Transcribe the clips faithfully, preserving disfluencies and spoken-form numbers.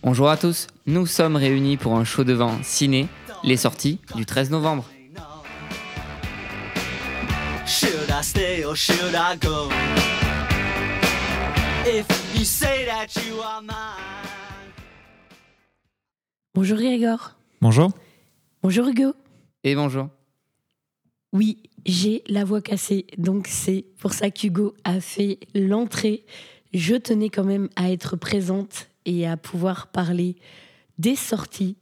Bonjour à tous, nous sommes réunis pour un show devant ciné, les sorties du treize novembre. Should I stay or should I go? If you say that you are mine. Bonjour Grégor. Bonjour. Bonjour Hugo. Et bonjour. Oui, j'ai la voix cassée, donc c'est pour ça qu'Hugo a fait l'entrée. Je tenais quand même à être présente et à pouvoir parler des sorties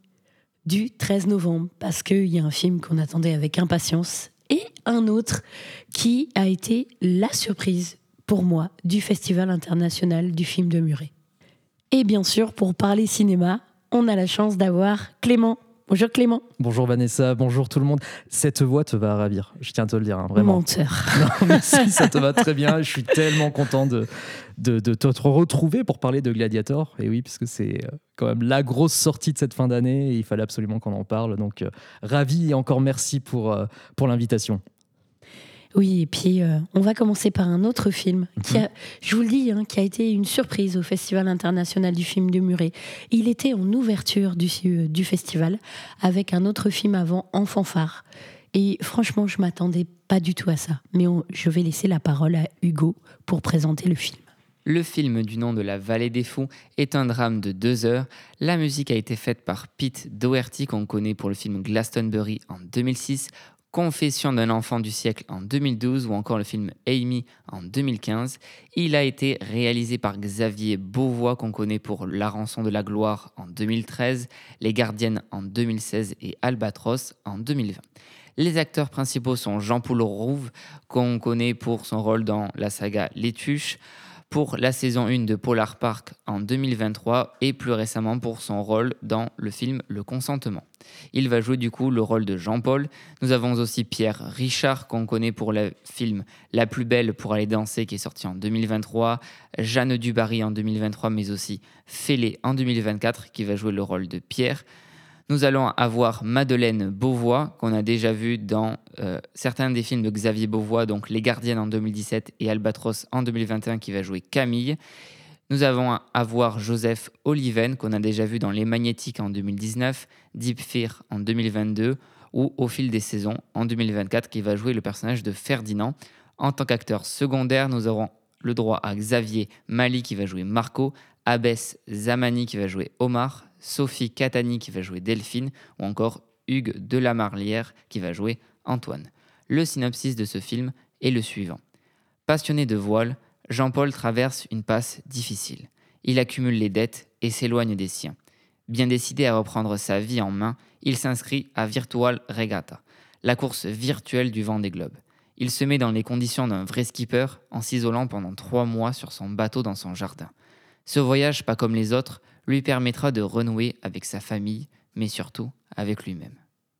du treize novembre, parce qu'il y a un film qu'on attendait avec impatience et un autre qui a été la surprise pour moi du Festival international du film de Muret. Et bien sûr, pour parler cinéma, on a la chance d'avoir Clément. Bonjour Clément. Bonjour Vanessa, bonjour tout le monde. Cette voix te va ravir, je tiens à te le dire, hein, vraiment. Menteur. Non, mais si, ça te va très bien. Je suis tellement content de, de, de te retrouver pour parler de Gladiator. Et oui, puisque c'est quand même la grosse sortie de cette fin d'année et il fallait absolument qu'on en parle. Donc, euh, ravi et encore merci pour, euh, pour l'invitation. Oui, et puis euh, on va commencer par un autre film qui a, je vous le dis, hein, qui a été une surprise au Festival international du film de Muret. Il était en ouverture du, euh, du festival avec un autre film avant, En fanfare. Et franchement, je m'attendais pas du tout à ça. Mais on, je vais laisser la parole à Hugo pour présenter le film. Le film du nom de La Vallée des Fous est un drame de deux heures. La musique a été faite par Pete Doherty, qu'on connaît pour le film Glastonbury en deux mille six, Confession d'un enfant du siècle en deux mille douze ou encore le film Amy en deux mille quinze. Il a été réalisé par Xavier Beauvois, qu'on connaît pour La rançon de la gloire en deux mille treize, Les gardiennes en deux mille seize et Albatros en deux mille vingt. Les acteurs principaux sont Jean-Paul Rouve, qu'on connaît pour son rôle dans la saga Les Tuches, pour la saison un de Polar Park en deux mille vingt-trois et plus récemment pour son rôle dans le film Le Consentement. Il va jouer du coup le rôle de Jean-Paul. Nous avons aussi Pierre Richard, qu'on connaît pour le film La plus belle pour aller danser qui est sorti en deux mille vingt-trois, Jeanne du Barry en deux mille vingt-trois, mais aussi Félé en deux mille vingt-quatre qui va jouer le rôle de Pierre. Nous allons avoir Madeleine Beauvois, qu'on a déjà vu dans euh, certains des films de Xavier Beauvois, donc Les Gardiennes en deux mille dix-sept et Albatros en deux mille vingt et un, qui va jouer Camille. Nous allons avoir Joseph Oliven, qu'on a déjà vu dans Les Magnétiques en deux mille dix-neuf, Deep Fear en deux mille vingt-deux ou Au fil des saisons en deux mille vingt-quatre, qui va jouer le personnage de Ferdinand. En tant qu'acteur secondaire, nous aurons le droit à Xavier Mali qui va jouer Marco, Abès Zamani qui va jouer Omar, Sophie Catani qui va jouer Delphine ou encore Hugues Delamarlière qui va jouer Antoine. Le synopsis de ce film est le suivant. Passionné de voile, Jean-Paul traverse une passe difficile. Il accumule les dettes et s'éloigne des siens. Bien décidé à reprendre sa vie en main, il s'inscrit à Virtual Regatta, la course virtuelle du Vendée Globe. Il se met dans les conditions d'un vrai skipper en s'isolant pendant trois mois sur son bateau dans son jardin. Ce voyage, pas comme les autres, lui permettra de renouer avec sa famille, mais surtout avec lui-même.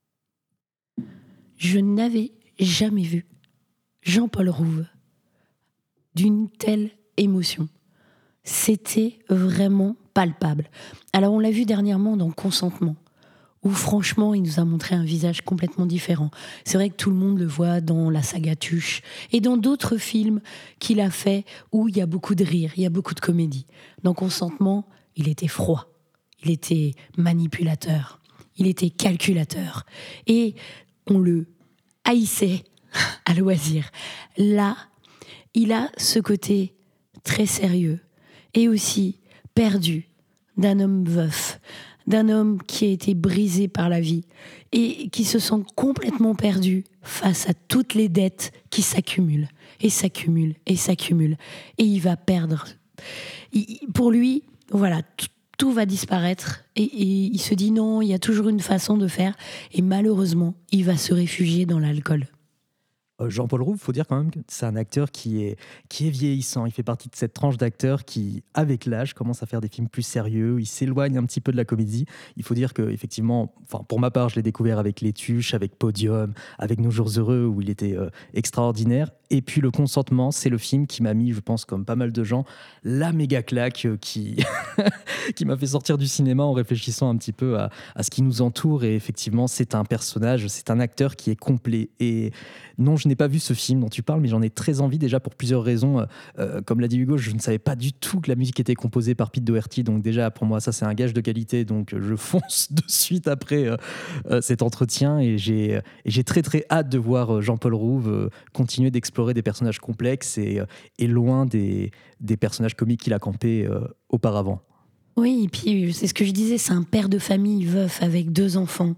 Je n'avais jamais vu Jean-Paul Rouve d'une telle émotion. C'était vraiment palpable. Alors on l'a vu dernièrement dans Consentement, où franchement il nous a montré un visage complètement différent. C'est vrai que tout le monde le voit dans la saga Tuche et dans d'autres films qu'il a fait où il y a beaucoup de rire, il y a beaucoup de comédie. Dans Consentement, il était froid, il était manipulateur, il était calculateur et on le haïssait à loisir. Là, il a ce côté très sérieux et aussi perdu d'un homme veuf, d'un homme qui a été brisé par la vie et qui se sent complètement perdu face à toutes les dettes qui s'accumulent et s'accumulent et s'accumulent. Et il va perdre. Il, pour lui, voilà, tout, tout va disparaître et, et il se dit non, il y a toujours une façon de faire et malheureusement, il va se réfugier dans l'alcool. Jean-Paul Rouve, il faut dire quand même que c'est un acteur qui est, qui est vieillissant. Il fait partie de cette tranche d'acteurs qui, avec l'âge, commence à faire des films plus sérieux. Il s'éloigne un petit peu de la comédie. Il faut dire qu'effectivement, enfin, pour ma part, je l'ai découvert avec Les Tuches, avec Podium, avec Nos Jours Heureux, où il était euh, extraordinaire. Et puis Le Consentement, c'est le film qui m'a mis, je pense, comme pas mal de gens, la méga claque euh, qui, qui m'a fait sortir du cinéma en réfléchissant un petit peu à, à ce qui nous entoure. Et effectivement, c'est un personnage, c'est un acteur qui est complet. Et non, je je n'ai pas vu ce film dont tu parles, mais j'en ai très envie déjà pour plusieurs raisons. Euh, comme l'a dit Hugo, je ne savais pas du tout que la musique était composée par Pete Doherty, donc déjà pour moi ça c'est un gage de qualité, donc je fonce de suite après euh, euh, cet entretien et j'ai, et j'ai très très hâte de voir Jean-Paul Rouve euh, continuer d'explorer des personnages complexes et, euh, et loin des, des personnages comiques qu'il a campés euh, auparavant. Oui, et puis c'est ce que je disais, c'est un père de famille veuf avec deux enfants,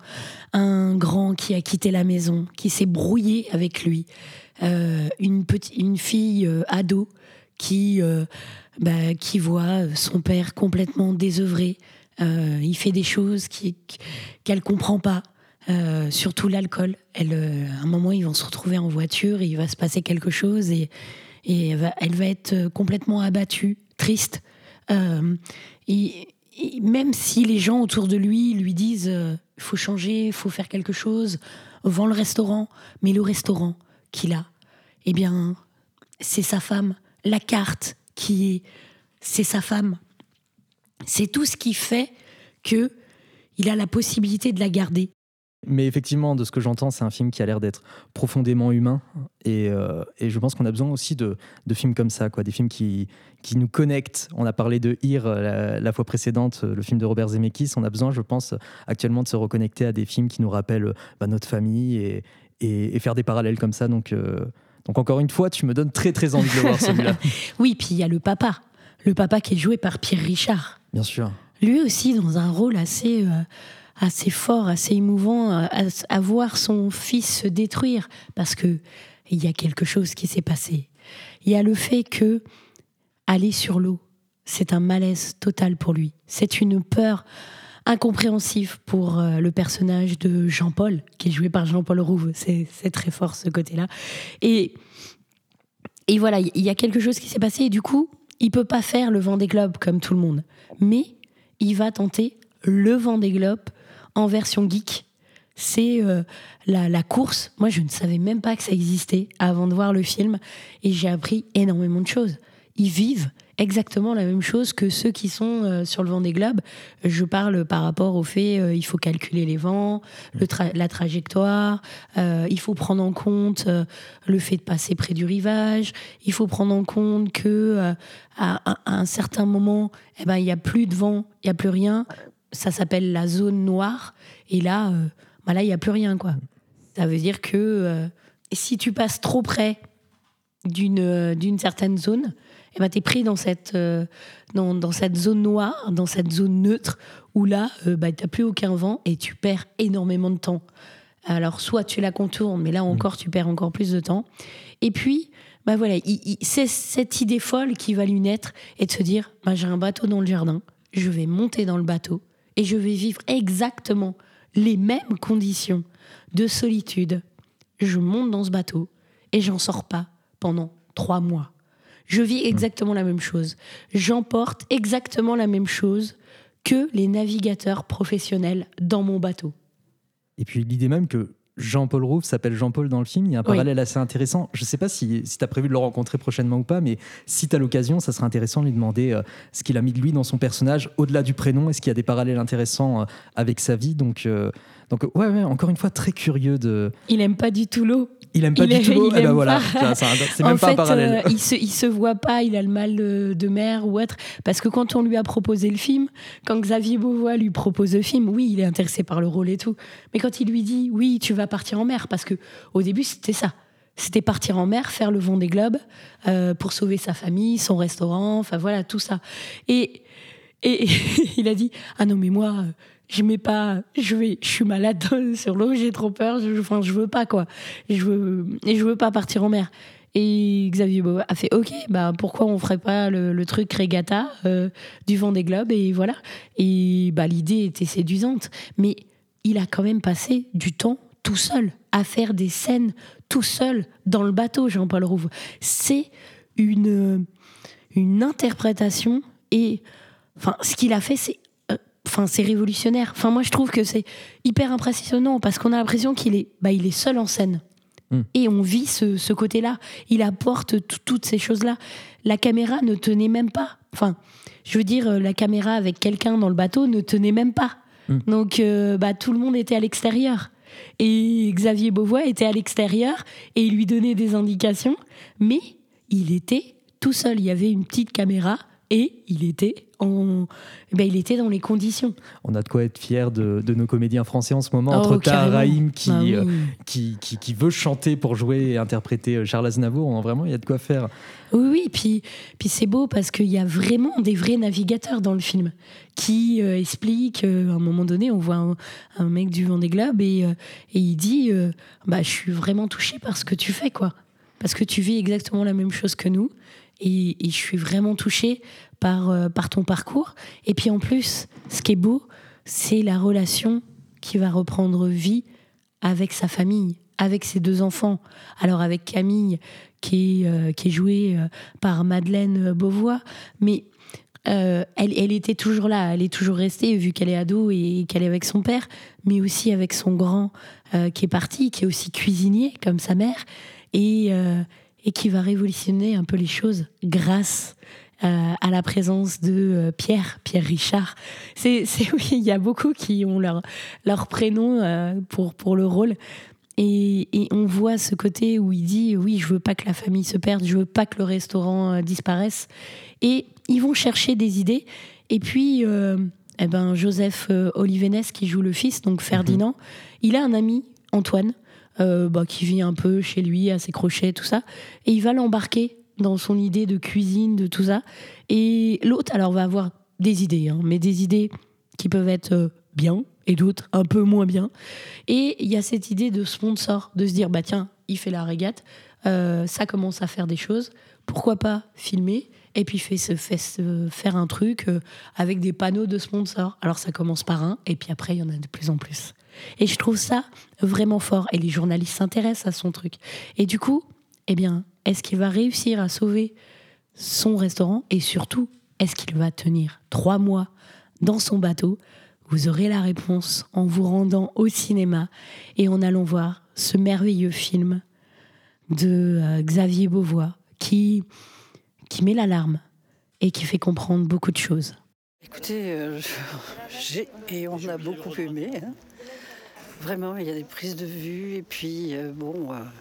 un grand qui a quitté la maison, qui s'est brouillé avec lui, euh, une, petite, une fille euh, ado qui, euh, bah, qui voit son père complètement désœuvré, euh, il fait des choses qui, qu'elle comprend pas, euh, surtout l'alcool. Elle, euh, à un moment, ils vont se retrouver en voiture et il va se passer quelque chose et, et elle, va, elle va être complètement abattue, triste. Euh, et, et même si les gens autour de lui lui disent il euh, faut changer, il faut faire quelque chose, vends le restaurant, mais le restaurant qu'il a, eh bien, c'est sa femme. La carte qui est, c'est sa femme. C'est tout ce qui fait que il a la possibilité de la garder. Mais effectivement, de ce que j'entends, c'est un film qui a l'air d'être profondément humain. Et, euh, et je pense qu'on a besoin aussi de, de films comme ça, quoi, des films qui, qui nous connectent. On a parlé de Here la, la fois précédente, le film de Robert Zemeckis. On a besoin, je pense, actuellement de se reconnecter à des films qui nous rappellent bah, notre famille et, et, et faire des parallèles comme ça. Donc, euh, donc encore une fois, tu me donnes très très envie de le voir, celui-là. Oui, puis il y a le papa. Le papa qui est joué par Pierre Richard. Bien sûr. Lui aussi, dans un rôle assez... Euh, assez fort, assez émouvant, à, à voir son fils se détruire, parce que il y a quelque chose qui s'est passé. Il y a le fait que aller sur l'eau, c'est un malaise total pour lui. C'est une peur incompréhensible pour euh, le personnage de Jean-Paul, qui est joué par Jean-Paul Rouve. C'est, c'est très fort, ce côté-là. Et, et voilà, il y a quelque chose qui s'est passé, et du coup, il peut pas faire le Vendée Globe comme tout le monde. Mais il va tenter le Vendée Globe en version geek. C'est euh, la, la course. Moi, je ne savais même pas que ça existait avant de voir le film. Et j'ai appris énormément de choses. Ils vivent exactement la même chose que ceux qui sont euh, sur le Vendée Globe. Je parle par rapport au fait euh, il faut calculer les vents, le tra- la trajectoire, euh, il faut prendre en compte euh, le fait de passer près du rivage, il faut prendre en compte que euh, à, à un certain moment, eh ben, il n'y a plus de vent, il n'y a plus rien. Ça s'appelle la zone noire. Et là, euh, bah là, il n'y a plus rien, quoi. Ça veut dire que euh, si tu passes trop près d'une, euh, d'une certaine zone, eh ben, tu es pris dans cette, euh, dans, dans cette zone noire, dans cette zone neutre, où là, euh, bah, tu n'as plus aucun vent et tu perds énormément de temps. Alors, soit tu la contournes, mais là encore, tu perds encore plus de temps. Et puis, bah, voilà, il, il, c'est cette idée folle qui va lui naître et de se dire, bah, j'ai un bateau dans le jardin, je vais monter dans le bateau, et je vais vivre exactement les mêmes conditions de solitude. Je monte dans ce bateau et j'en sors pas pendant trois mois. Je vis exactement la même chose. J'emporte exactement la même chose que les navigateurs professionnels dans mon bateau. Et puis l'idée même que Jean-Paul Rouve s'appelle Jean-Paul dans le film, il y a un parallèle oui. assez intéressant. Je ne sais pas si, si tu as prévu de le rencontrer prochainement ou pas, mais si tu as l'occasion, ça serait intéressant de lui demander euh, ce qu'il a mis de lui dans son personnage, au-delà du prénom, est-ce qu'il y a des parallèles intéressants euh, avec sa vie. Donc, euh, donc ouais, ouais, encore une fois, très curieux de... Il n'aime pas du tout l'eau. Il aime pas il du tout l'eau, eh ben voilà, pas. Ça, c'est même en pas fait, un parallèle. Euh, il se, il se voit pas, il a le mal de mer ou autre. Parce que quand on lui a proposé le film, quand Xavier Beauvois lui propose le film, oui, il est intéressé par le rôle et tout. Mais quand il lui dit, oui, tu vas partir en mer, parce que au début, c'était ça. C'était partir en mer, faire le Vendée Globe euh, pour sauver sa famille, son restaurant, enfin voilà, tout ça. Et, et, et il a dit, ah non, mais moi... je mets pas, je vais, je suis malade sur l'eau, j'ai trop peur, je, enfin, je veux pas quoi, je veux, et je veux pas partir en mer. Et Xavier Beauvois a fait, ok, bah pourquoi on ferait pas le, le truc regatta euh, du Vendée Globe et voilà. Et bah l'idée était séduisante, mais il a quand même passé du temps tout seul à faire des scènes tout seul dans le bateau, Jean-Paul Rouve. C'est une une interprétation et enfin ce qu'il a fait, c'est Enfin, c'est révolutionnaire. Enfin, moi, je trouve que c'est hyper impressionnant parce qu'on a l'impression qu'il est, bah, il est seul en scène. Mm. Et on vit ce, ce côté-là. Il apporte t- toutes ces choses-là. La caméra ne tenait même pas. Enfin, je veux dire, la caméra avec quelqu'un dans le bateau ne tenait même pas. Mm. Donc, euh, bah, tout le monde était à l'extérieur. Et Xavier Beauvois était à l'extérieur et il lui donnait des indications, mais il était tout seul. Il y avait une petite caméra et il était, en... ben, il était dans les conditions. On a de quoi être fier de, de nos comédiens français en ce moment, Oh, entre Tahar carrément. Rahim qui, Bah oui. euh, qui, qui, qui veut chanter pour jouer et interpréter Charles Aznavour. Hein, vraiment, il y a de quoi faire. Oui, oui, puis, puis c'est beau parce qu'il y a vraiment des vrais navigateurs dans le film qui euh, expliquent, euh, à un moment donné, on voit un, un mec du Vendée Globe et, euh, et il dit euh, bah, « je suis vraiment touché par ce que tu fais, quoi. Parce que tu vis exactement la même chose que nous et, et je suis vraiment touché par, euh, par ton parcours. » Et puis en plus, ce qui est beau, c'est la relation qui va reprendre vie avec sa famille, avec ses deux enfants. Alors avec Camille, qui est, euh, qui est jouée euh, par Madeleine Beauvois, mais euh, elle, elle était toujours là, elle est toujours restée, vu qu'elle est ado et qu'elle est avec son père, mais aussi avec son grand euh, qui est parti, qui est aussi cuisinier, comme sa mère, et, euh, et qui va révolutionner un peu les choses grâce euh, à la présence de euh, Pierre, Pierre Richard. C'est, c'est, oui, il y a beaucoup qui ont leur, leur prénom euh, pour, pour le rôle. Et, et on voit ce côté où il dit oui, je veux pas que la famille se perde, je veux pas que le restaurant euh, disparaisse. Et ils vont chercher des idées. Et puis, euh, eh ben, Joseph euh, Olivenez, qui joue le fils, donc Ferdinand, mmh. il a un ami, Antoine, euh, bah, qui vit un peu chez lui, à ses crochets, tout ça. Et il va l'embarquer dans son idée de cuisine, de tout ça. Et l'autre, alors, va avoir des idées, hein, mais des idées qui peuvent être euh, bien, et d'autres un peu moins bien. Et il y a cette idée de sponsor, de se dire, bah tiens, il fait la régate, euh, ça commence à faire des choses, pourquoi pas filmer, et puis fait, se, fait se faire un truc euh, avec des panneaux de sponsors. Alors ça commence par un, et puis après, il y en a de plus en plus. Et je trouve ça vraiment fort, et les journalistes s'intéressent à son truc. Et du coup, eh bien, est-ce qu'il va réussir à sauver son restaurant, et surtout, est-ce qu'il va tenir trois mois dans son bateau? Vous aurez la réponse en vous rendant au cinéma et en allant voir ce merveilleux film de euh, Xavier Beauvois qui, qui met l'alarme et qui fait comprendre beaucoup de choses. Écoutez, euh, j'ai, et on a beaucoup aimé. Hein. Vraiment, il y a des prises de vue et puis, euh, bon, euh,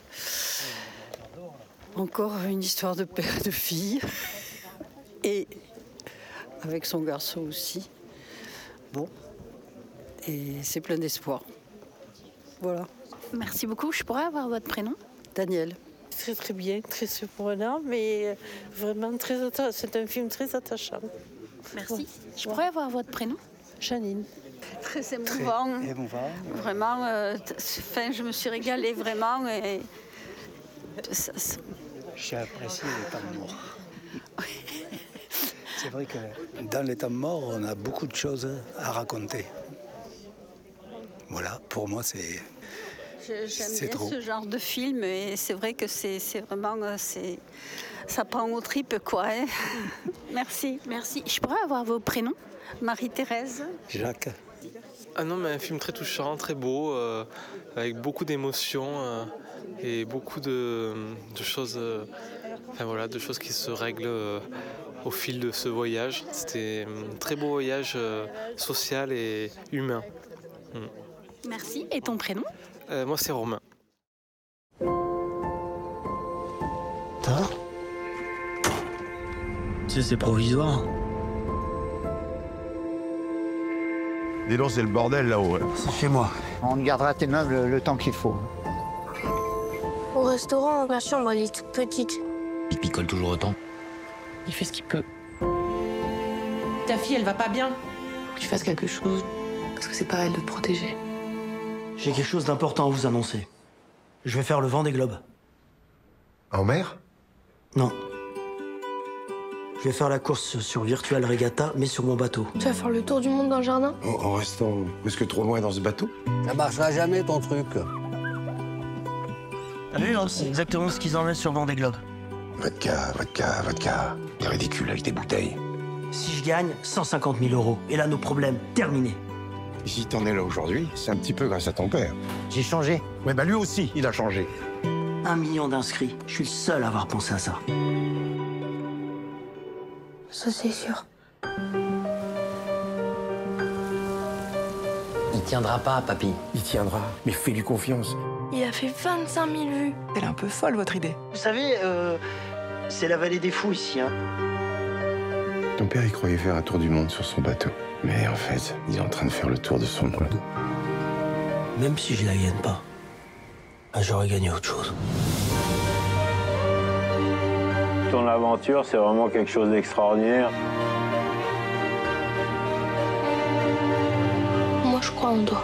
encore une histoire de père et de fille. Et avec son garçon aussi. Bon. Et c'est plein d'espoir. Voilà. Merci beaucoup. Je pourrais avoir votre prénom? Daniel. Très très bien, très surprenant, mais vraiment très atta- c'est un film très attachant. Merci. Ouais. Je pourrais avoir votre prénom? Janine. Très émouvant. Très émouvant. Vraiment, euh, t- enfin, je me suis régalée vraiment. Et... Ça, ça... J'ai apprécié les temps morts. C'est vrai que dans les temps morts, on a beaucoup de choses à raconter. Voilà, pour moi, c'est, Je- J'aime c'est bien trop. ce genre de film et c'est vrai que c'est, c'est vraiment, euh, c'est... ça prend aux tripes, quoi. Hein. Merci. Merci. Je pourrais avoir vos prénoms? Marie-Thérèse. Jacques. Ah non, mais un film très touchant, très beau, euh, avec beaucoup d'émotions euh, et beaucoup de, de choses, euh, enfin voilà, de choses qui se règlent euh, au fil de ce voyage. C'était un très beau voyage euh, social et humain. Mm. Merci. Et ton prénom? Euh, moi, c'est Romain. T'as Tu sais, c'est provisoire. Dis donc, c'est le bordel là-haut. hein. C'est chez moi. On gardera tes meubles le, le temps qu'il faut. Au restaurant, ma chambre, elle est toute petite. Il picole toujours autant. Il fait ce qu'il peut. Ta fille, elle va pas bien. Faut que tu fasses quelque chose. Parce que c'est pas à elle de te protéger. J'ai quelque chose d'important à vous annoncer. Je vais faire le Vendée Globe. En mer? Non. Je vais faire la course sur Virtual Regatta, mais sur mon bateau. Tu vas faire le tour du monde dans le jardin? En, en restant presque trop loin dans ce bateau? Ça marchera jamais ton truc. T'as vu, hein, c'est exactement ce qu'ils emmènent sur Vendée Globe. Vodka, vodka, vodka. C'est ridicule avec tes bouteilles. Si je gagne, cent cinquante mille euros. Et là, nos problèmes, terminés. Et si t'en es là aujourd'hui, c'est un petit peu grâce à ton père. J'ai changé. Ouais, bah lui aussi, il a changé. Un million d'inscrits. Je suis le seul à avoir pensé à ça. Ça, c'est sûr. Il tiendra pas, papy. Il tiendra, mais fais-lui confiance. Il a fait vingt-cinq mille vues. Elle est un peu folle, votre idée. Vous savez, euh, c'est la vallée des fous ici. Hein. Ton père, il croyait faire un tour du monde sur son bateau. Mais en fait, il est en train de faire le tour de son monde. Même si je la gagne pas, bah, j'aurais gagné autre chose. Ton aventure, c'est vraiment quelque chose d'extraordinaire. Moi, je crois en toi.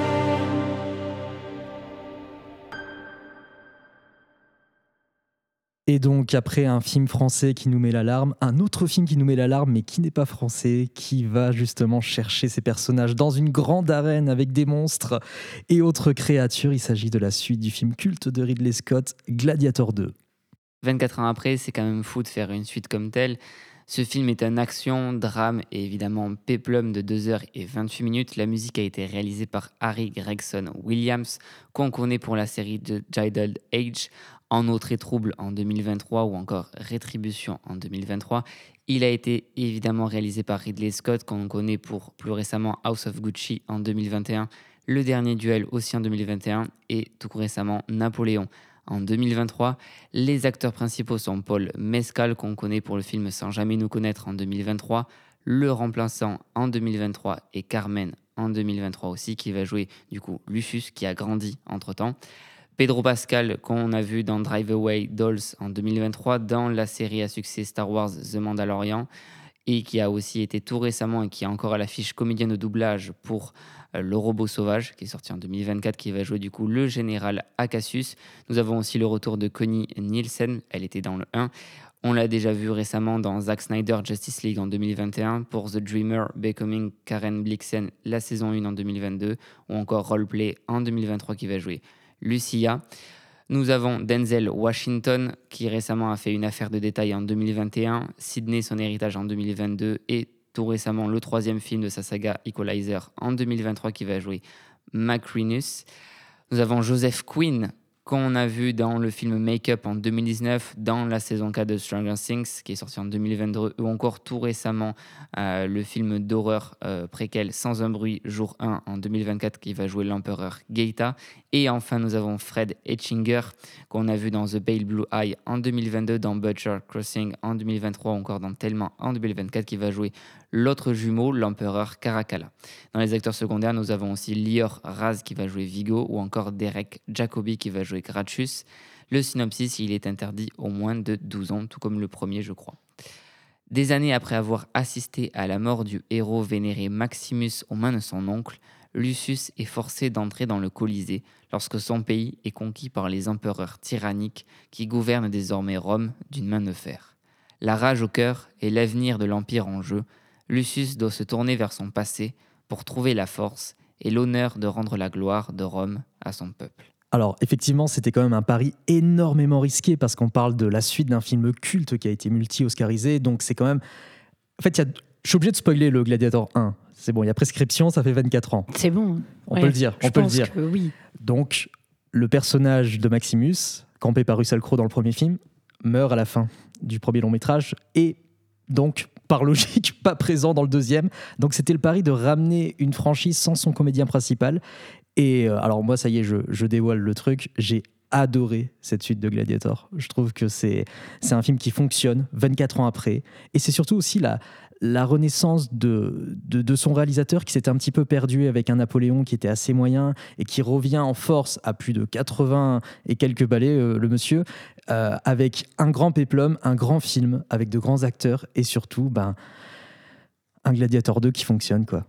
Et donc, après un film français qui nous met l'alarme, un autre film qui nous met l'alarme, mais qui n'est pas français, qui va justement chercher ses personnages dans une grande arène avec des monstres et autres créatures. Il s'agit de la suite du film culte de Ridley Scott, Gladiator deux. vingt-quatre ans après, c'est quand même fou de faire une suite comme telle. Ce film est un action, drame et évidemment péplum de deux heures vingt-huit minutes. La musique a été réalisée par Harry Gregson Williams, qu'on connaît pour la série de Gilded Age, En eau très trouble en deux mille vingt-trois ou encore Rétribution en deux mille vingt-trois. Il a été évidemment réalisé par Ridley Scott, qu'on connaît pour plus récemment House of Gucci en deux mille vingt et un, Le Dernier Duel aussi en deux mille vingt et un et tout récemment Napoléon en deux mille vingt-trois. Les acteurs principaux sont Paul Mescal, qu'on connaît pour le film Sans jamais nous connaître en deux mille vingt-trois, Le Remplaçant en deux mille vingt-trois et Carmen en deux mille vingt-trois aussi, qui va jouer du coup Lucius, qui a grandi entre-temps. Pedro Pascal, qu'on a vu dans Drive Away Dolls en deux mille vingt-trois, dans la série à succès Star Wars The Mandalorian, et qui a aussi été tout récemment et qui est encore à l'affiche comédien de doublage pour euh, Le Robot Sauvage, qui est sorti en deux mille vingt-quatre, qui va jouer du coup le général Acacius. Nous avons aussi le retour de Connie Nielsen, elle était dans le un. On l'a déjà vu récemment dans Zack Snyder Justice League en deux mille vingt et un, pour The Dreamer Becoming Karen Blixen, la saison un en deux mille vingt-deux, ou encore Roleplay en deux mille vingt-trois qui va jouer Lucia. Nous avons Denzel Washington, qui récemment a fait Une affaire de détail en deux mille vingt et un, Sydney, son héritage en deux mille vingt-deux, et tout récemment le troisième film de sa saga Equalizer en deux mille vingt-trois, qui va jouer Macrinus. Nous avons Joseph Quinn, qu'on a vu dans le film Make Up en deux mille dix-neuf, dans la saison quatre de Stranger Things, qui est sorti en deux mille vingt-deux, ou encore tout récemment euh, le film d'horreur euh, préquel Sans un bruit, jour un en deux mille vingt-quatre, qui va jouer l'empereur Geita. Et enfin, nous avons Fred Etchinger, qu'on a vu dans The Pale Blue Eye en deux mille vingt-deux, dans Butcher Crossing en deux mille vingt-trois, ou encore dans Thelma en deux mille vingt-quatre, qui va jouer l'autre jumeau, l'empereur Caracalla. Dans les acteurs secondaires, nous avons aussi Lior Raz, qui va jouer Vigo, ou encore Derek Jacobi, qui va jouer Gratius. Le synopsis, il est interdit aux moins de douze ans, tout comme le premier, je crois. Des années après avoir assisté à la mort du héros vénéré Maximus aux mains de son oncle, Lucius est forcé d'entrer dans le Colisée lorsque son pays est conquis par les empereurs tyranniques qui gouvernent désormais Rome d'une main de fer. La rage au cœur et l'avenir de l'Empire en jeu, Lucius doit se tourner vers son passé pour trouver la force et l'honneur de rendre la gloire de Rome à son peuple. Alors effectivement, c'était quand même un pari énormément risqué parce qu'on parle de la suite d'un film culte qui a été multi-oscarisé, donc c'est quand même... En fait, y a... je suis obligé de spoiler le Gladiator un. C'est bon, il y a prescription, ça fait vingt-quatre ans. C'est bon. On ouais, peut le dire, on peut le dire. Que oui. Donc, le personnage de Maximus, campé par Russell Crowe dans le premier film, meurt à la fin du premier long métrage et donc, par logique, pas présent dans le deuxième. Donc, c'était le pari de ramener une franchise sans son comédien principal. Et euh, alors moi, ça y est, je, je dévoile le truc. J'ai adoré cette suite de Gladiator. Je trouve que c'est, c'est un film qui fonctionne vingt-quatre ans après. Et c'est surtout aussi la, la renaissance de, de, de son réalisateur qui s'était un petit peu perdu avec un Napoléon qui était assez moyen et qui revient en force à plus de quatre-vingts et quelques balais, euh, le monsieur, euh, avec un grand péplum, un grand film, avec de grands acteurs et surtout ben, un Gladiator deux qui fonctionne, quoi.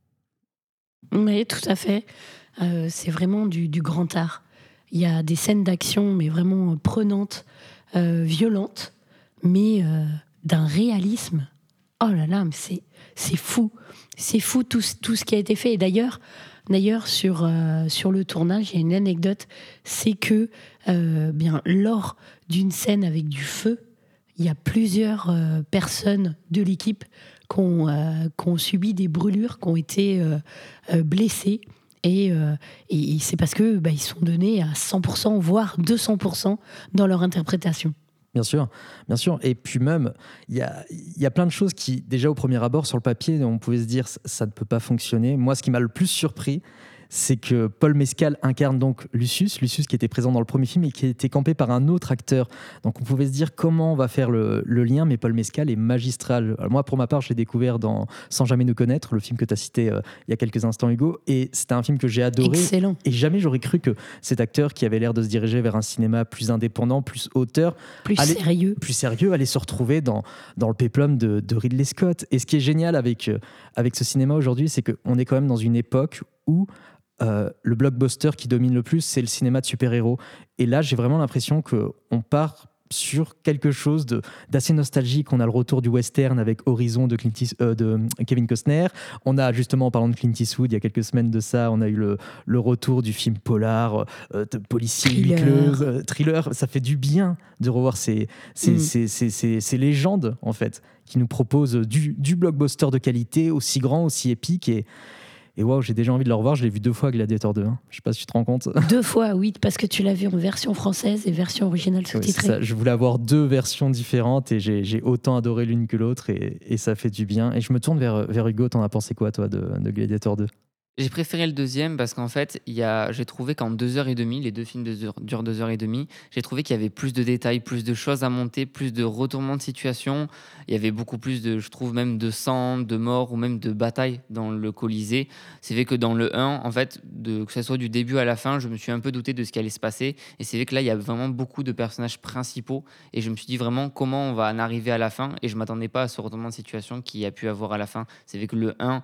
Oui, tout à fait. Euh, c'est vraiment du, du grand art. Il y a des scènes d'action, mais vraiment prenantes, euh, violentes, mais euh, d'un réalisme. Oh là là, mais c'est, c'est fou. C'est fou tout, tout ce qui a été fait. Et d'ailleurs, d'ailleurs sur, euh, sur le tournage, il y a une anecdote, c'est que euh, bien, lors d'une scène avec du feu, il y a plusieurs euh, personnes de l'équipe qui ont, euh, qui ont subi des brûlures, qui ont été euh, euh, blessées. Et, euh, et c'est parce que bah, ils sont donnés à cent pour cent, voire deux cents pour cent dans leur interprétation. Bien sûr, bien sûr. Et puis même, il y a, y a plein de choses qui, déjà au premier abord, sur le papier, on pouvait se dire ça, ça ne peut pas fonctionner. Moi, ce qui m'a le plus surpris, c'est que Paul Mescal incarne donc Lucius, Lucius qui était présent dans le premier film et qui a été campé par un autre acteur. Donc on pouvait se dire comment on va faire le, le lien, mais Paul Mescal est magistral. Alors moi, pour ma part, je l'ai découvert dans Sans jamais nous connaître, le film que tu as cité euh, il y a quelques instants, Hugo, et c'était un film que j'ai adoré. Excellent. Et jamais j'aurais cru que cet acteur qui avait l'air de se diriger vers un cinéma plus indépendant, plus auteur, plus allait, sérieux, plus sérieux, allait se retrouver dans, dans le péplum de, de Ridley Scott. Et ce qui est génial avec, euh, avec ce cinéma aujourd'hui, c'est qu'on est quand même dans une époque où Euh, le blockbuster qui domine le plus, c'est le cinéma de super-héros. Et là, j'ai vraiment l'impression qu'on part sur quelque chose de, d'assez nostalgique. On a le retour du western avec Horizon de, Clint East, euh, de Kevin Costner. On a justement, en parlant de Clint Eastwood, il y a quelques semaines de ça, on a eu le, le retour du film polar, euh, de policier huis clos, euh, thriller. Ça fait du bien de revoir ces, ces, mm. ces, ces, ces, ces légendes, en fait, qui nous proposent du, du blockbuster de qualité aussi grand, aussi épique. Et Et waouh, j'ai déjà envie de le revoir. Je l'ai vu deux fois, Gladiator deux. Hein. Je sais pas si tu te rends compte. Deux fois, oui, parce que tu l'as vu en version française et version originale sous-titrée. Oui, je voulais avoir deux versions différentes et j'ai, j'ai autant adoré l'une que l'autre et, et ça fait du bien. Et je me tourne vers, vers Hugo. T'en as pensé quoi, toi, de, de Gladiator deux? J'ai préféré le deuxième parce qu'en fait, il y a, j'ai trouvé qu'en deux heures et demie, les deux films de, durent deux heures et demie, j'ai trouvé qu'il y avait plus de détails, plus de choses à monter, plus de retournements de situation. Il y avait beaucoup plus de, je trouve, même de sang, de mort ou même de bataille dans le Colisée. C'est vrai que dans le un, en fait, de, que ce soit du début à la fin, je me suis un peu douté de ce qui allait se passer. Et c'est vrai que là, il y a vraiment beaucoup de personnages principaux. Et je me suis dit vraiment comment on va en arriver à la fin. Et je ne m'attendais pas à ce retournement de situation qu'il y a pu avoir à la fin. C'est vrai que le un...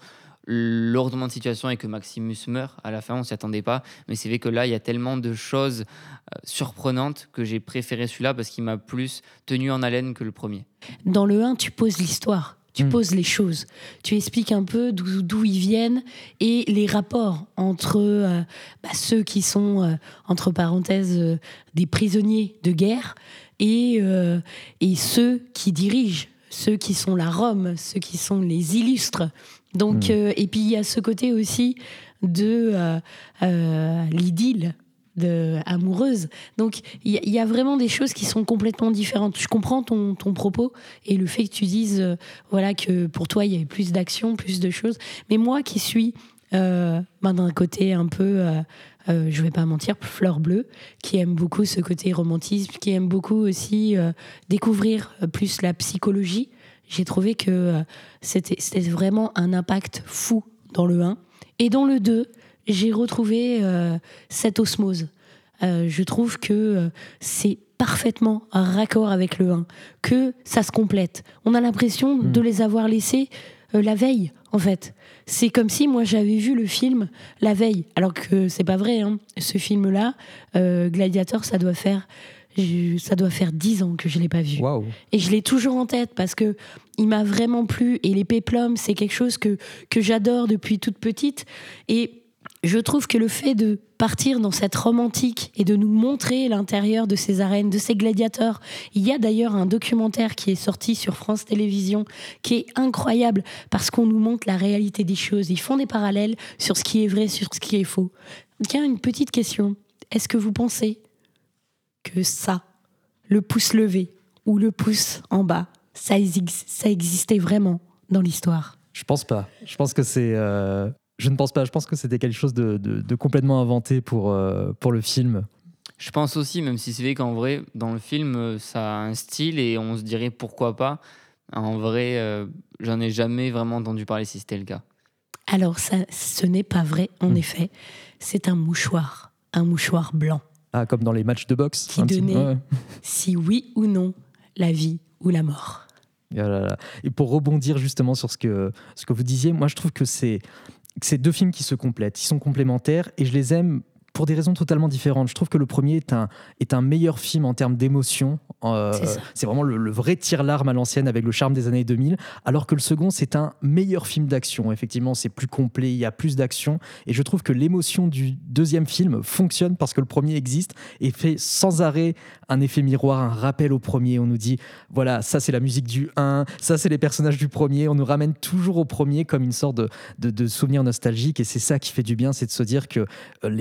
le retournement de situation et que Maximus meurt à la fin, on ne s'y attendait pas, mais c'est vrai que là il y a tellement de choses euh, surprenantes que j'ai préféré celui-là parce qu'il m'a plus tenu en haleine que le premier. Dans le un, tu poses l'histoire, tu mmh. poses les choses, tu expliques un peu d'où, d'où ils viennent et les rapports entre euh, bah, ceux qui sont euh, entre parenthèses euh, des prisonniers de guerre et, euh, et ceux qui dirigent, ceux qui sont la Rome, ceux qui sont les illustres. Donc, mmh. euh, et puis il y a ce côté aussi de euh, euh, l'idylle de, amoureuse. Donc il y, y a vraiment des choses qui sont complètement différentes. Je comprends ton, ton propos et le fait que tu dises euh, voilà, que pour toi il y avait plus d'action, plus de choses. Mais moi qui suis euh, ben, d'un côté un peu, euh, euh, je vais pas mentir, fleur bleue, qui aime beaucoup ce côté romantisme, qui aime beaucoup aussi euh, découvrir plus la psychologie, j'ai trouvé que euh, c'était, c'était vraiment un impact fou dans le un. Et dans le deux, j'ai retrouvé euh, cette osmose. Euh, je trouve que euh, c'est parfaitement raccord avec le un, que ça se complète. On a l'impression mmh. de les avoir laissés euh, la veille, en fait. C'est comme si moi j'avais vu le film la veille, alors que c'est pas vrai. Hein. Ce film-là, euh, Gladiator, ça doit faire... Je, ça doit faire dix ans que je ne l'ai pas vu. Wow. Et je l'ai toujours en tête parce qu'il m'a vraiment plu. Et les péplums, c'est quelque chose que, que j'adore depuis toute petite. Et je trouve que le fait de partir dans cette romantique et de nous montrer l'intérieur de ces arènes, de ces gladiateurs. Il y a d'ailleurs un documentaire qui est sorti sur France Télévisions qui est incroyable parce qu'on nous montre la réalité des choses. Ils font des parallèles sur ce qui est vrai, sur ce qui est faux. Tiens, une petite question. Est-ce que vous pensez que ça, le pouce levé ou le pouce en bas, ça, exi- ça existait vraiment dans l'histoire? Je pense pas. Je pense que c'est... Euh... Je ne pense pas. Je pense que c'était quelque chose de, de, de complètement inventé pour, euh, pour le film. Je pense aussi, même si c'est vrai qu'en vrai, dans le film, ça a un style et on se dirait pourquoi pas. En vrai, euh, j'en ai jamais vraiment entendu parler si c'était le cas. Alors, ça, ce n'est pas vrai, en mmh. effet. C'est un mouchoir, un mouchoir blanc. Ah, comme dans les matchs de boxe. Qui donnait, ouais. si oui ou non, la vie ou la mort. Et, voilà. Et pour rebondir justement sur ce que, ce que vous disiez, moi je trouve que c'est, que c'est deux films qui se complètent, ils sont complémentaires et je les aime pour des raisons totalement différentes. Je trouve que le premier est un, est un meilleur film en termes d'émotion. Euh, c'est, c'est vraiment le, le vrai tire-larme à l'ancienne avec le charme des années deux mille, alors que le second, c'est un meilleur film d'action. Effectivement, c'est plus complet, il y a plus d'action. Et je trouve que l'émotion du deuxième film fonctionne parce que le premier existe et fait sans arrêt un effet miroir, un rappel au premier. On nous dit, voilà, ça c'est la musique du un, ça c'est les personnages du premier. On nous ramène toujours au premier comme une sorte de, de, de souvenir nostalgique. Et c'est ça qui fait du bien, c'est de se dire que les...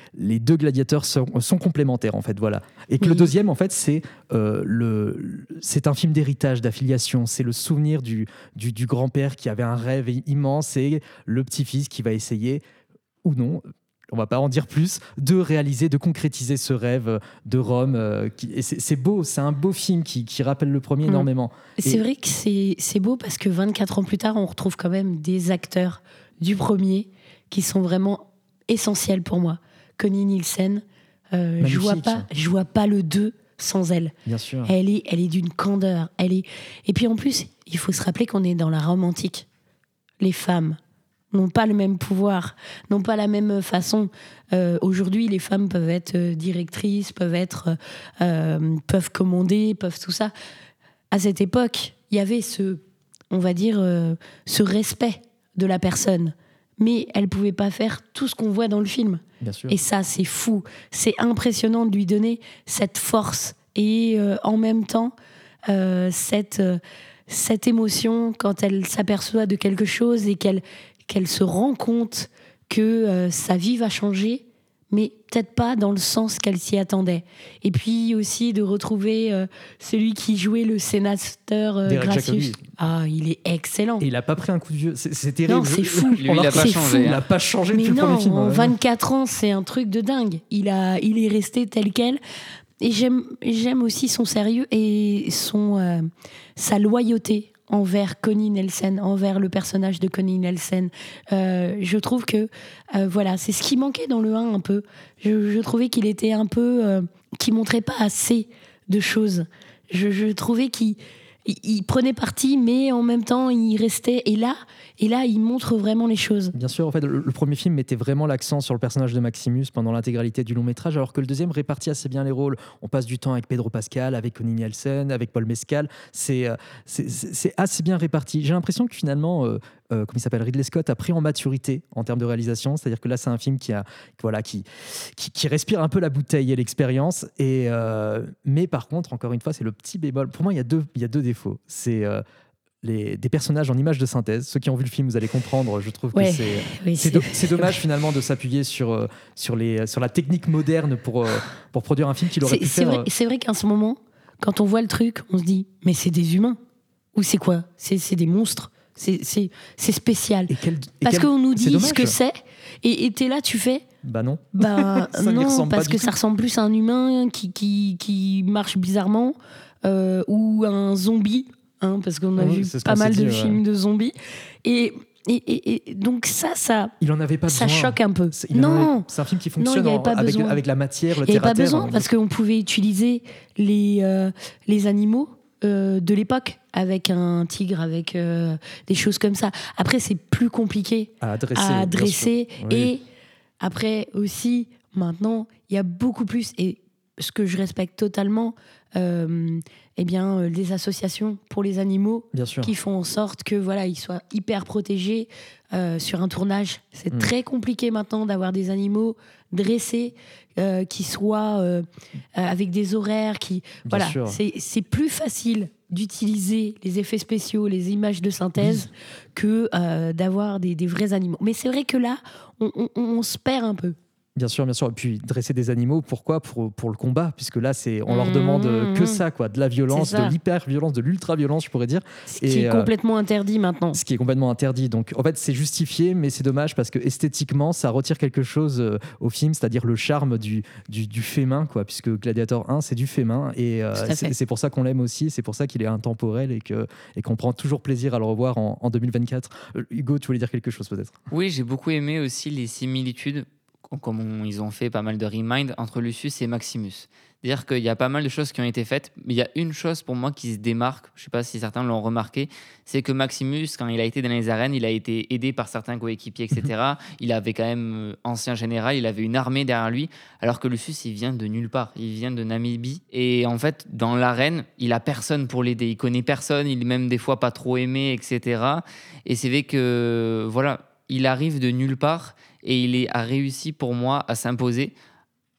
les deux gladiateurs sont, sont complémentaires en fait, voilà. Et que Oui. le deuxième en fait c'est euh, le c'est un film d'héritage, d'affiliation, c'est le souvenir du, du du grand-père qui avait un rêve immense et le petit-fils qui va essayer ou non, on va pas en dire plus, de réaliser, de concrétiser ce rêve de Rome. Euh, qui, et c'est, c'est beau, c'est un beau film qui, qui rappelle le premier Mm. énormément. C'est Et- vrai que c'est, c'est beau parce que vingt-quatre ans plus tard, on retrouve quand même des acteurs du premier qui sont vraiment essentiels pour moi. Connie Nielsen, euh, je vois Magnifique. pas, je vois pas le deux sans elle. Bien sûr. Elle est, elle est d'une candeur. Elle est... Et puis en plus, il faut se rappeler qu'on est dans la Rome antique. Les femmes n'ont pas le même pouvoir, n'ont pas la même façon. Euh, aujourd'hui, les femmes peuvent être euh, directrices, peuvent être, euh, peuvent commander, peuvent tout ça. À cette époque, il y avait ce, on va dire, euh, ce respect de la personne, mais elle pouvait pas faire tout ce qu'on voit dans le film. Bien sûr. Et ça, c'est fou. C'est impressionnant de lui donner cette force et euh, en même temps euh, cette euh, cette émotion quand elle s'aperçoit de quelque chose et qu'elle qu'elle se rend compte que euh, sa vie va changer, mais peut-être pas dans le sens qu'elle s'y attendait. Et puis aussi de retrouver euh, celui qui jouait le sénateur euh, Derek Gracius. Jacobi. Ah, il est excellent. Et il a pas pris un coup de vieux, c'est, c'est terrible. Non, c'est fou. Lui, il a pas C'est changé, fou. hein. Il a pas changé Mais depuis le non, premier film. en hein. vingt-quatre ans, c'est un truc de dingue. Il, a, il est resté tel quel. Et j'aime, j'aime aussi son sérieux et son, euh, sa loyauté envers Connie Nielsen, envers le personnage de Connie Nielsen. Euh, je trouve que euh, voilà, c'est ce qui manquait dans le un un peu. Je, je trouvais qu'il était un peu... Euh, qu'il montrait pas assez de choses. Je, je trouvais qu'il il, il prenait parti, mais en même temps, il restait... Et là, et là, il montre vraiment les choses. Bien sûr, en fait, le, le premier film mettait vraiment l'accent sur le personnage de Maximus pendant l'intégralité du long métrage, alors que le deuxième répartit assez bien les rôles. On passe du temps avec Pedro Pascal, avec Connie Nielsen, avec Paul Mescal. C'est, euh, c'est, c'est, c'est assez bien réparti. J'ai l'impression que finalement, euh, euh, comme il s'appelle, Ridley Scott a pris en maturité en termes de réalisation. C'est-à-dire que là, c'est un film qui, a, voilà, qui, qui, qui respire un peu la bouteille et l'expérience. Et, euh, mais par contre, encore une fois, c'est le petit bémol. Pour moi, il y a deux, il y a deux défauts. C'est... Euh, Les, des personnages en images de synthèse. Ceux qui ont vu le film, vous allez comprendre. Je trouve Ouais, que c'est, oui, c'est, c'est- do- c'est dommage finalement de s'appuyer sur, euh, sur, les, sur la technique moderne pour, euh, pour produire un film qu'il aurait C'est, pu c'est faire. vrai, euh, c'est vrai qu'à ce moment, quand on voit le truc, on se dit, mais c'est des humains. Ou c'est quoi c'est, c'est des monstres. C'est, c'est, c'est spécial. et quel- et Parce quel- qu'on nous c'est dit dommage. ce que c'est. Et, et t'es là, tu fais... Bah non. Bah Ça n'y non, ressemble pas parce du que tout. ça ressemble plus à un humain qui, qui, qui marche bizarrement euh, ou un zombie, hein, parce qu'on a Oui, vu c'est ce pas qu'on s'est mal de dit, ouais. films de zombies. Et, et, et, et donc ça, ça, Il en avait pas ça besoin. choque un peu. C'est, il en avait- Non, c'est un film qui Non, il fonctionne y avait en- pas avec, besoin. avec la matière, le il n'y avait pas terre-à-terre. besoin parce qu'on pouvait utiliser les, euh, les animaux euh, de l'époque avec un tigre, avec euh, des choses comme ça. Après, c'est plus compliqué à adresser. à bien adresser. sûr. Oui. Et après aussi, maintenant, il y a beaucoup plus, et ce que je respecte totalement, euh, eh bien, euh, des associations pour les animaux Bien sûr. qui font en sorte que voilà, ils soient hyper protégés euh, sur un tournage. C'est Mm. très compliqué maintenant d'avoir des animaux dressés euh, qui soient euh, euh, avec des horaires qui Bien voilà, sûr. c'est c'est plus facile d'utiliser les effets spéciaux, les images de synthèse que euh, d'avoir des, des vrais animaux. Mais c'est vrai que là, on, on- on se perd un peu. Bien sûr, bien sûr. Et puis dresser des animaux, pourquoi pour, pour le combat, puisque là, c'est, on leur Mmh, demande euh, que mmh. ça, quoi, de la violence, C'est ça. de l'hyper-violence, de l'ultra-violence, je pourrais dire. Ce qui est euh, complètement interdit maintenant. ce qui est complètement interdit. Donc, en fait, c'est justifié, mais c'est dommage parce que esthétiquement, ça retire quelque chose euh, au film, c'est-à-dire le charme du, du, du fait main, quoi, puisque Gladiator un, c'est du fait main. Et euh, Tout à c'est, fait. c'est pour ça qu'on l'aime aussi, c'est pour ça qu'il est intemporel et, que, et qu'on prend toujours plaisir à le revoir en, en deux mille vingt-quatre. Euh, Hugo, tu voulais dire quelque chose peut-être? Oui, j'ai beaucoup aimé aussi les similitudes, comme on- ils ont fait pas mal de remind entre Lucius et Maximus. C'est-à-dire qu'il y a pas mal de choses qui ont été faites, mais il y a une chose pour moi qui se démarque, je ne sais pas si certains l'ont remarqué, c'est que Maximus, quand il a été dans les arènes, il a été aidé par certains coéquipiers, et cetera. Il avait quand même, euh, ancien général, il avait une armée derrière lui, alors que Lucius, il vient de nulle part, il vient de Namibie. Et en fait, dans l'arène, il a personne pour l'aider, il connaît personne, il est même des fois pas trop aimé, et cetera. Et c'est vrai que, voilà, il arrive de nulle part et il est, a réussi pour moi à s'imposer.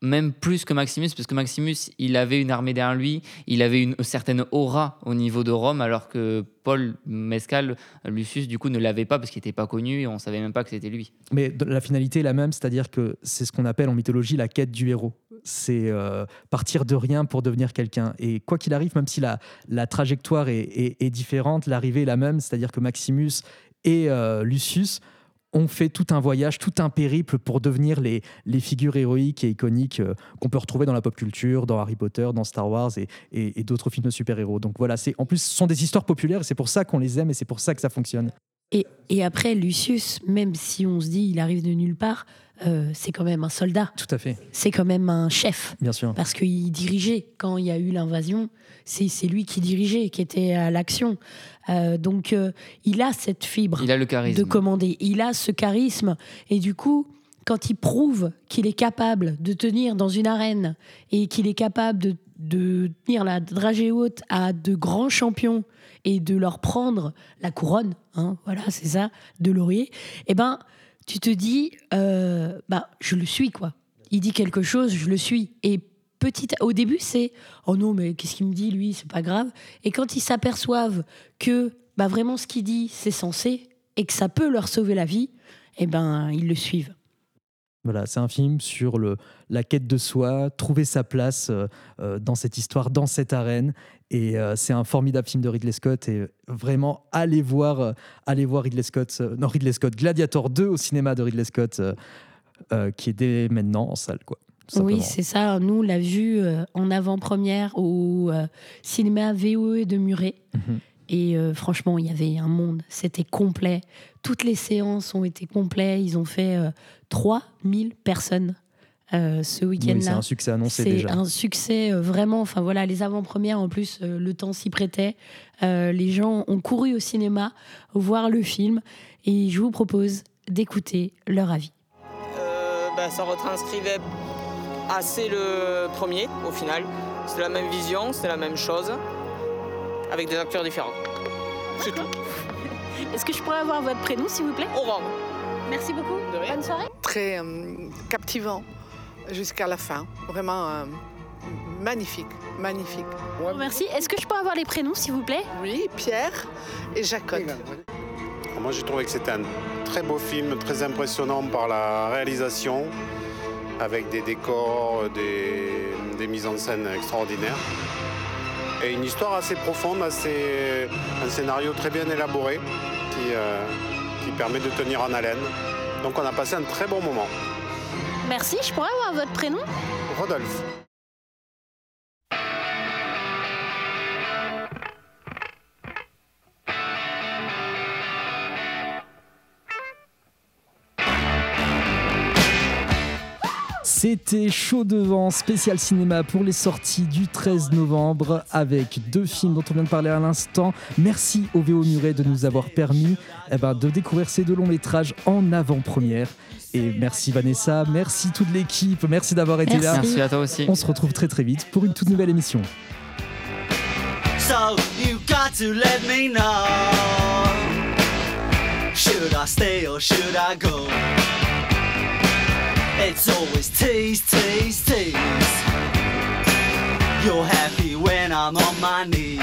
même plus que Maximus, parce que Maximus, il avait une armée derrière lui, il avait une certaine aura au niveau de Rome, alors que Paul Mescal, Lucius, du coup, ne l'avait pas parce qu'il n'était pas connu et on ne savait même pas que c'était lui. Mais la finalité est la même, c'est-à-dire que c'est ce qu'on appelle en mythologie la quête du héros. C'est euh, partir de rien pour devenir quelqu'un. Et quoi qu'il arrive, même si la, la trajectoire est, est, est différente, l'arrivée est la même, c'est-à-dire que Maximus et euh, Lucius ont fait tout un voyage, tout un périple pour devenir les, les figures héroïques et iconiques euh, qu'on peut retrouver dans la pop culture, dans Harry Potter, dans Star Wars et, et, et d'autres films de super-héros. Donc voilà, c'est, en plus, ce sont des histoires populaires et c'est pour ça qu'on les aime et c'est pour ça que ça fonctionne. Et, et après, Lucius, même si on se dit il arrive de nulle part, euh, c'est quand même un soldat. Tout à fait. C'est quand même un chef. Bien sûr. Parce qu'il dirigeait quand il y a eu l'invasion. C'est, c'est lui qui dirigeait, qui était à l'action. Euh, donc, euh, il a cette fibre il a le charisme. de commander. Il a ce charisme. Et du coup, quand il prouve qu'il est capable de tenir dans une arène et qu'il est capable de, de tenir la dragée haute à de grands champions et de leur prendre la couronne, hein, voilà, c'est ça, de laurier, eh ben, tu te dis, euh, bah, je le suis, quoi. Il dit quelque chose, je le suis. Et petit, au début, c'est « Oh non, mais qu'est-ce qu'il me dit, lui, c'est pas grave ». Et quand ils s'aperçoivent que bah, vraiment ce qu'il dit, c'est censé et que ça peut leur sauver la vie, eh ben, ils le suivent. Voilà, c'est un film sur le, la quête de soi, trouver sa place euh, euh, dans cette histoire, dans cette arène. Et euh, c'est un formidable film de Ridley Scott. Et vraiment, allez voir, euh, allez voir Ridley Scott, euh, non, Ridley Scott, Gladiator deux au cinéma de Ridley Scott, euh, euh, qui est dès maintenant en salle, quoi. Oui, c'est ça. Nous, on l'a vu euh, en avant-première au euh, cinéma V O E de Muret. Mm-hmm. Et euh, franchement, il y avait un monde. C'était complet. Toutes les séances ont été complètes. Ils ont fait euh, trois mille personnes euh, ce week-end-là. Oui, c'est un succès annoncé c'est déjà. C'est un succès euh, vraiment. Enfin voilà, les avant-premières, en plus, euh, le temps s'y prêtait. Euh, les gens ont couru au cinéma voir le film. Et je vous propose d'écouter leur avis. Euh, bah, ça retranscrivait assez le premier, au final. C'est la même vision, c'est la même chose, avec des acteurs différents. C'est tout. Est-ce que je pourrais avoir votre prénom, s'il vous plaît? Oran. Merci beaucoup. Bonne soirée. Très euh, captivant jusqu'à la fin. Vraiment euh, magnifique, magnifique. Ouais. Merci. Est-ce que je peux avoir les prénoms, s'il vous plaît? Oui, Pierre et Jacob. Moi, j'ai trouvé que c'était un très beau film, très impressionnant par la réalisation, avec des décors, des, des mises en scène extraordinaires. Et une histoire assez profonde, assez, un scénario très bien élaboré qui, euh, qui permet de tenir en haleine. Donc on a passé un très bon moment. Merci, je pourrais avoir votre prénom? Rodolphe. C'était Chaud Devant, spécial cinéma pour les sorties du treize novembre avec deux films dont on vient de parler à l'instant. Merci au V O Muret de nous avoir permis eh ben, de découvrir ces deux longs métrages en avant-première. Et merci Vanessa, merci toute l'équipe, merci d'avoir été merci. là. Merci à toi aussi. On se retrouve très très vite pour une toute nouvelle émission. So you got to let me know. Should I stay or should I go? It's always tease, tease, tease. You're happy when I'm on my knees.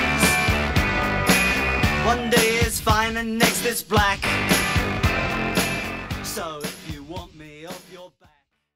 One day it's fine and next it's black. So